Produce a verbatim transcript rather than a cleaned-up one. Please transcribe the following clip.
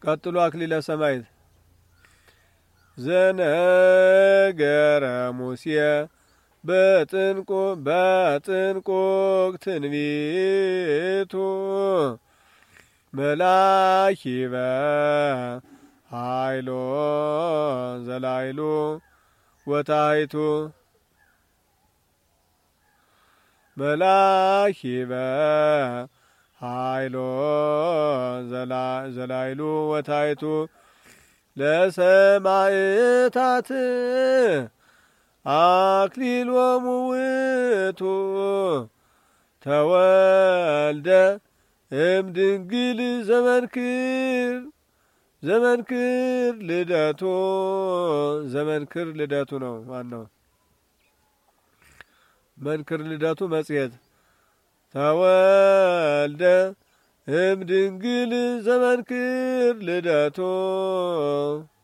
ቀጥሎ አክሊለ ሰማዕት ዘነገረ ሙሴ በጥንቁ በጥንቁቅ ትንቢቱ መላኪበ ኃይሎ ዘላይሉ ወታይቱ መላኪበ ኃይሎ ዘላይሉ ወታይቱ ለሰማዕታት አክሊሎሙ ውእቱ ተወልደ እምድንግል ዘመንክር ዘመንክር ልደቱ ዘመንክር ልደቱ ነው ዋናው። መንክር ልደቱ መጽሔት ተወልደ እምድንግል ዘመንክር ልደቱ